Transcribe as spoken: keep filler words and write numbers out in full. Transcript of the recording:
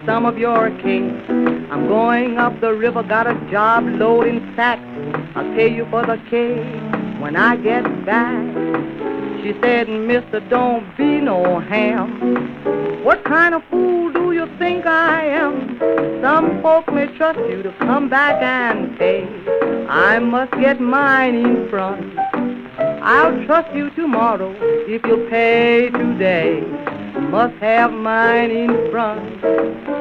some of your cake. I'm going up the river, got a job loading sacks. I'll pay you for the cake when I get back. She said, mister, don't be no ham. What kind of fool do you think I am? Some folk may trust you to come back and pay. I must get mine in front. I'll trust you tomorrow if you'll pay today. Must have mine in front.